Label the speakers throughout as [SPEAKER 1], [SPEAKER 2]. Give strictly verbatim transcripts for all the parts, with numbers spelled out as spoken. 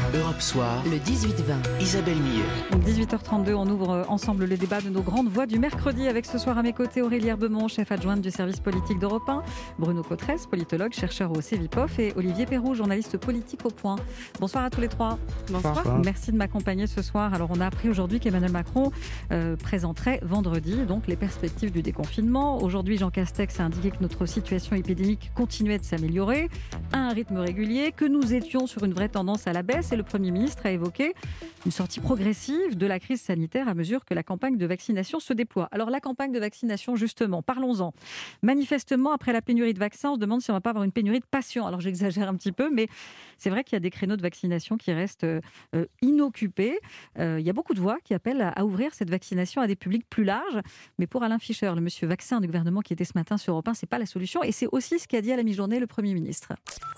[SPEAKER 1] Europe Soir,
[SPEAKER 2] le dix-huit vingt.
[SPEAKER 1] Isabelle Millet.
[SPEAKER 3] dix-huit heures trente-deux, on ouvre ensemble le débat de nos grandes voix du mercredi avec ce soir à mes côtés Aurélie Herbemont, chef adjointe du service politique d'Europe un, Bruno Cotresse, politologue, chercheur au Cevipof et Olivier Perroux, journaliste politique au Point. Bonsoir à tous les trois.
[SPEAKER 4] Bonsoir.
[SPEAKER 3] Bonsoir. Merci de m'accompagner ce soir. Alors on a appris aujourd'hui qu'Emmanuel Macron euh, présenterait vendredi donc les perspectives du déconfinement. Aujourd'hui, Jean Castex a indiqué que notre situation épidémique continuait de s'améliorer à un rythme régulier, que nous étions sur une vraie tendance à la baisse et le Premier ministre a évoqué une sortie progressive de la crise sanitaire à mesure que la campagne de vaccination se déploie. Alors la campagne de vaccination, justement, parlons-en. Manifestement, après la pénurie de vaccins, on se demande si on ne va pas avoir une pénurie de patients. Alors j'exagère un petit peu, mais c'est vrai qu'il y a des créneaux de vaccination qui restent euh, inoccupés. Euh, il y a beaucoup de voix qui appellent à, à ouvrir cette vaccination à des publics plus larges. Mais pour Alain Fischer, le monsieur vaccin du gouvernement qui était ce matin sur Europe un, ce n'est pas la solution. Et c'est aussi ce qu'a dit à la mi-journée le Premier ministre.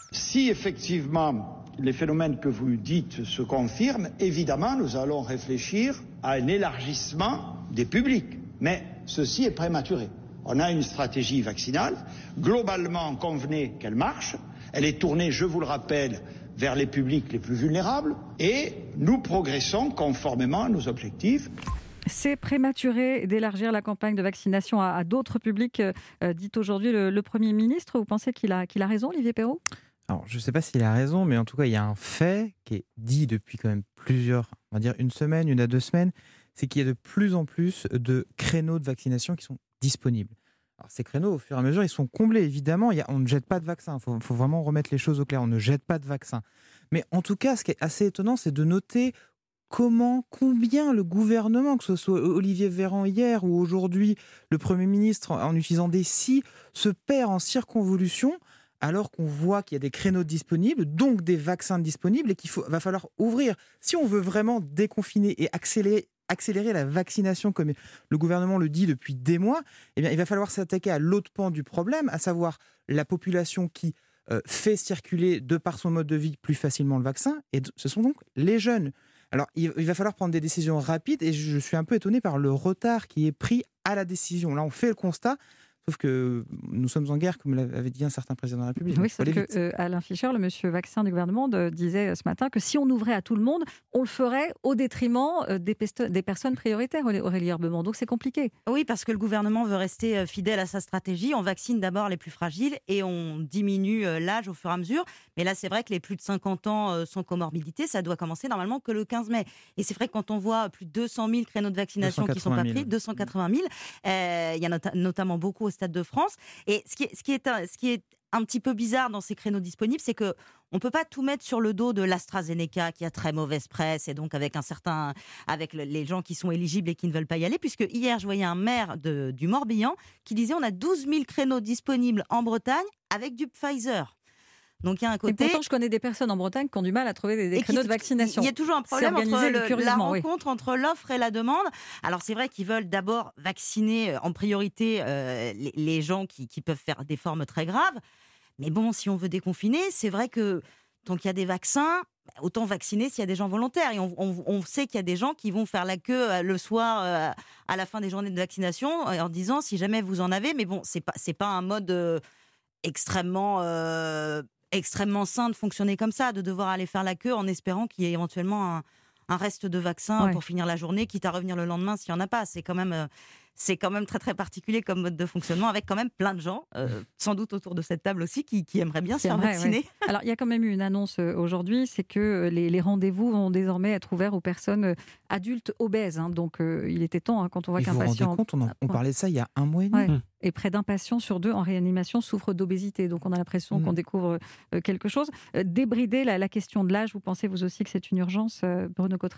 [SPEAKER 5] Si effectivement les phénomènes que vous dites se confirment, évidemment nous allons réfléchir à un élargissement des publics. Mais ceci est prématuré. On a une stratégie vaccinale. Globalement, convenez qu'elle marche. Elle est tournée, je vous le rappelle, vers les publics les plus vulnérables. Et nous progressons conformément à nos objectifs.
[SPEAKER 3] C'est prématuré d'élargir la campagne de vaccination à, à d'autres publics, euh, dit aujourd'hui le, le Premier ministre. Vous pensez qu'il a, qu'il a raison, Olivier Perrault ?
[SPEAKER 4] Alors, je ne sais pas s'il a raison, mais en tout cas, il y a un fait qui est dit depuis quand même plusieurs, on va dire une semaine, une à deux semaines, c'est qu'il y a de plus en plus de créneaux de vaccination qui sont disponibles. Alors, ces créneaux, au fur et à mesure, ils sont comblés, évidemment. Il y a, on ne jette pas de vaccin. Il faut, faut vraiment remettre les choses au clair. On ne jette pas de vaccin. Mais en tout cas, ce qui est assez étonnant, c'est de noter comment, combien le gouvernement, que ce soit Olivier Véran hier ou aujourd'hui le Premier ministre, en utilisant des si, se perd en circonvolution, alors qu'on voit qu'il y a des créneaux disponibles, donc des vaccins disponibles, et qu'il faut, va falloir ouvrir. Si on veut vraiment déconfiner et accélérer, accélérer la vaccination, comme le gouvernement le dit depuis des mois, eh bien, il va falloir s'attaquer à l'autre pan du problème, à savoir la population qui euh, fait circuler, de par son mode de vie, plus facilement le vaccin, et ce sont donc les jeunes. Alors, il, il va falloir prendre des décisions rapides, et je, je suis un peu étonné par le retard qui est pris à la décision. Là, on fait le constat, sauf que nous sommes en guerre, comme l'avait dit un certain président de la République.
[SPEAKER 3] Oui, sauf que euh, Alain Fischer, le monsieur vaccin du gouvernement, de, disait ce matin que si on ouvrait à tout le monde, on le ferait au détriment euh, des, pesto- des personnes prioritaires, Aurélie Herbemont. Donc c'est compliqué.
[SPEAKER 6] Oui, parce que le gouvernement veut rester fidèle à sa stratégie. On vaccine d'abord les plus fragiles et on diminue l'âge au fur et à mesure. Mais là, c'est vrai que les plus de cinquante ans euh, sans comorbidité, ça doit commencer normalement que le quinze mai. Et c'est vrai que quand on voit plus de deux cent mille créneaux de vaccination qui ne sont pas pris, deux cent quatre-vingt mille, euh, il y en a not- notamment beaucoup au Stade de France. Et ce qui est, ce qui est, un, ce qui est un petit peu bizarre dans ces créneaux disponibles, c'est qu'on ne peut pas tout mettre sur le dos de l'AstraZeneca qui a très mauvaise presse et donc avec, un certain, avec le, les gens qui sont éligibles et qui ne veulent pas y aller, puisque hier, je voyais un maire de, du Morbihan qui disait on a douze mille créneaux disponibles en Bretagne avec du Pfizer. Donc il y a un côté.
[SPEAKER 3] Et pourtant, je connais des personnes en Bretagne qui ont du mal à trouver des, des créneaux
[SPEAKER 6] qui,
[SPEAKER 3] de vaccination.
[SPEAKER 6] Il y a toujours un problème entre le, la rencontre
[SPEAKER 3] oui.
[SPEAKER 6] entre l'offre et la demande. Alors c'est vrai qu'ils veulent d'abord vacciner en priorité euh, les, les gens qui, qui peuvent faire des formes très graves. Mais bon, si on veut déconfiner, c'est vrai que tant qu'il y a des vaccins, autant vacciner s'il y a des gens volontaires. Et on, on, on sait qu'il y a des gens qui vont faire la queue le soir euh, à la fin des journées de vaccination en disant si jamais vous en avez. Mais bon, c'est pas c'est pas un mode euh, extrêmement euh, extrêmement sain de fonctionner comme ça, de devoir aller faire la queue en espérant qu'il y ait éventuellement un, un reste de vaccin ouais. pour finir la journée, quitte à revenir le lendemain s'il n'y en a pas. C'est quand même, euh, c'est quand même très très particulier comme mode de fonctionnement, avec quand même plein de gens, euh, sans doute autour de cette table aussi, qui, qui aimeraient bien qui se faire vrai, vacciner.
[SPEAKER 3] Ouais. Alors il y a quand même eu une annonce aujourd'hui, c'est que les, les rendez-vous vont désormais être ouverts aux personnes adultes obèses. Hein, donc euh, il était temps, hein, quand on voit
[SPEAKER 4] Et
[SPEAKER 3] qu'un
[SPEAKER 4] vous
[SPEAKER 3] patient...
[SPEAKER 4] Vous rendez compte, on, en, on parlait de ça il y a un mois et demi.
[SPEAKER 3] Ouais. Mmh. Et près d'un patient sur deux en réanimation souffre d'obésité. Donc on a l'impression mmh. qu'on découvre euh, quelque chose. Euh, débrider la, la question de l'âge, vous pensez vous aussi que c'est une urgence, euh, Bruno Cotresse ?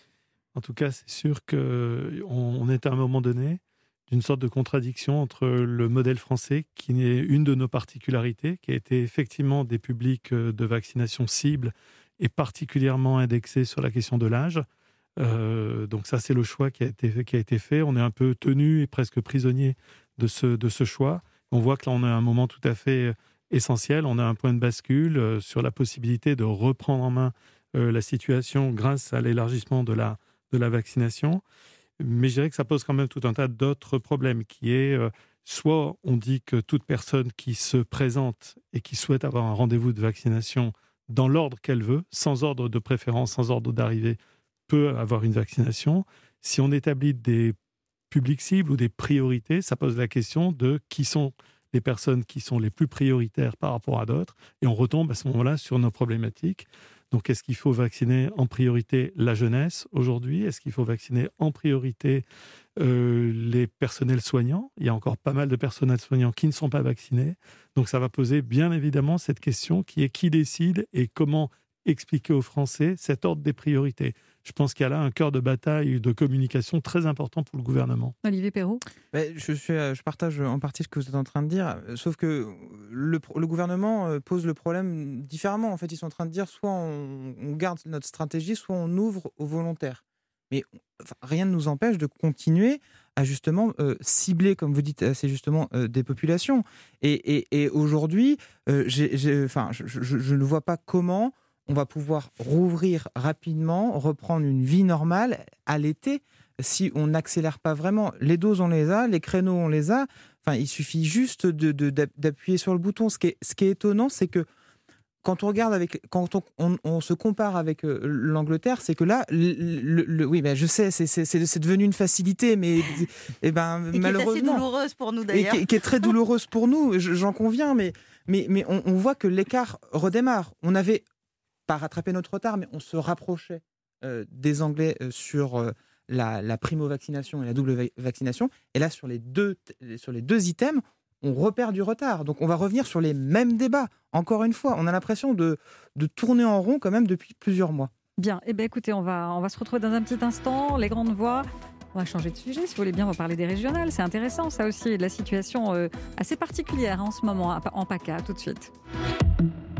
[SPEAKER 7] En tout cas, c'est sûr qu'on on est à un moment donné d'une sorte de contradiction entre le modèle français, qui est une de nos particularités, qui a été effectivement des publics de vaccination cible et particulièrement indexé sur la question de l'âge. Euh, donc ça, c'est le choix qui a été, qui a été fait. On est un peu tenu et presque prisonnier de ce, de ce choix. On voit que là, on a un moment tout à fait essentiel. On a un point de bascule euh, sur la possibilité de reprendre en main euh, la situation grâce à l'élargissement de la, de la vaccination. Mais je dirais que ça pose quand même tout un tas d'autres problèmes, qui est euh, soit on dit que toute personne qui se présente et qui souhaite avoir un rendez-vous de vaccination dans l'ordre qu'elle veut, sans ordre de préférence, sans ordre d'arrivée, peut avoir une vaccination. Si on établit des publics cibles ou des priorités, ça pose la question de qui sont les personnes qui sont les plus prioritaires par rapport à d'autres, et on retombe à ce moment-là sur nos problématiques. Donc, est-ce qu'il faut vacciner en priorité la jeunesse aujourd'hui ? Est-ce qu'il faut vacciner en priorité euh, les personnels soignants ? Il y a encore pas mal de personnels soignants qui ne sont pas vaccinés. Donc, ça va poser bien évidemment cette question qui est qui décide et comment expliquer aux Français cet ordre des priorités. Je pense qu'il y a là un cœur de bataille de communication très important pour le gouvernement.
[SPEAKER 3] Olivier Perrault ?
[SPEAKER 4] Ben, je, suis, je partage en partie ce que vous êtes en train de dire, sauf que le, le gouvernement pose le problème différemment. En fait, ils sont en train de dire soit on, on garde notre stratégie, soit on ouvre aux volontaires. Mais enfin, rien ne nous empêche de continuer à justement euh, cibler, comme vous dites assez justement, euh, des populations. Et, et, et aujourd'hui, euh, j'ai, j'ai, enfin, je, je, je ne vois pas comment on va pouvoir rouvrir rapidement, reprendre une vie normale à l'été, si on n'accélère pas vraiment. Les doses, on les a, les créneaux, on les a. Enfin, il suffit juste de, de, d'appuyer sur le bouton. Ce qui est, ce qui est étonnant, c'est que quand on regarde avec, quand on, on, on se compare avec euh, l'Angleterre, c'est que là, le, le, le, oui, ben je sais, c'est, c'est, c'est devenu une facilité, mais eh ben,
[SPEAKER 6] et
[SPEAKER 4] malheureusement,
[SPEAKER 6] qui est assez douloureuse pour nous d'ailleurs.
[SPEAKER 4] Et qui, qui est très douloureuse pour nous, j'en conviens, mais, mais, mais on, on voit que l'écart redémarre. On avait pas rattraper notre retard, mais on se rapprochait euh, des Anglais euh, sur euh, la, la primo-vaccination et la double vaccination. Et là, sur les deux, sur les deux items, on repère du retard. Donc, on va revenir sur les mêmes débats. Encore une fois, on a l'impression de, de tourner en rond quand même depuis plusieurs mois.
[SPEAKER 3] Bien. Eh bien, écoutez, on va, on va se retrouver dans un petit instant. Les grandes voix. On va changer de sujet, si vous voulez bien, on va parler des régionales. C'est intéressant, ça aussi, de la situation euh, assez particulière hein, en ce moment, en PACA. Tout de suite.